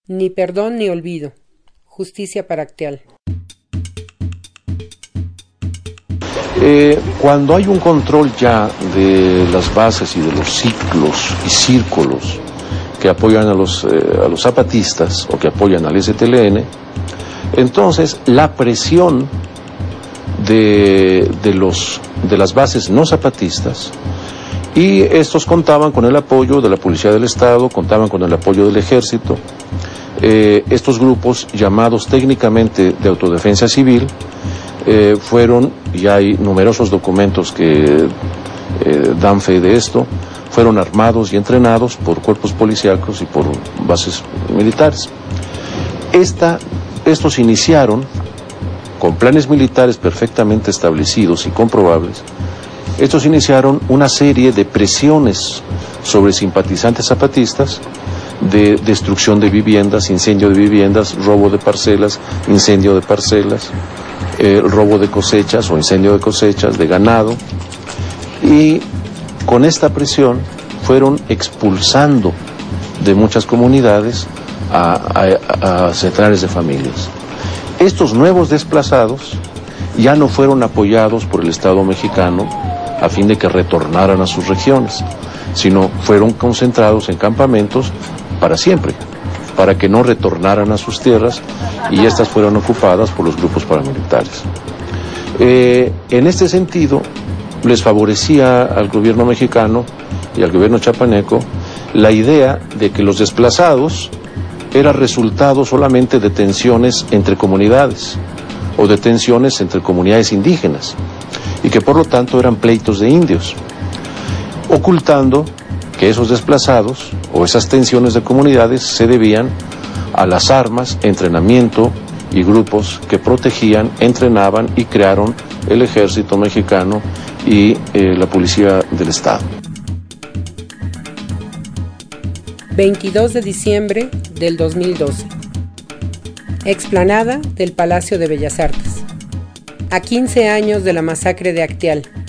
Ni perdón ni olvido. Justicia para Acteal. Cuando hay un control ya de las bases y de los ciclos y círculos que apoyan a los zapatistas o que apoyan al STLN, entonces la presión de las bases no zapatistas, y estos contaban con el apoyo de la Policía del Estado, contaban con el apoyo del Ejército, estos grupos llamados técnicamente de autodefensa civil fueron, y hay numerosos documentos que dan fe de esto, fueron armados y entrenados por cuerpos policíacos y por bases militares. Estos iniciaron con planes militares perfectamente establecidos y comprobables. Estos iniciaron una serie de presiones sobre simpatizantes zapatistas, de destrucción de viviendas, incendio de viviendas, robo de parcelas, incendio de parcelas, robo de cosechas o incendio de cosechas, de ganado, y con esta presión fueron expulsando de muchas comunidades a centenares de familias. Estos nuevos desplazados ya no fueron apoyados por el Estado mexicano a fin de que retornaran a sus regiones, sino fueron concentrados en campamentos para siempre, para que no retornaran a sus tierras, y estas fueron ocupadas por los grupos paramilitares. En este sentido, les favorecía al gobierno mexicano y al gobierno chapaneco la idea de que los desplazados era resultado solamente de tensiones entre comunidades o de tensiones entre comunidades indígenas, y que por lo tanto eran pleitos de indios, ocultando que esos desplazados o esas tensiones de comunidades se debían a las armas, entrenamiento y grupos que protegían, entrenaban y crearon el ejército mexicano y la policía del Estado. 22 de diciembre del 2012. Explanada del Palacio de Bellas Artes. A 15 años de la masacre de Acteal.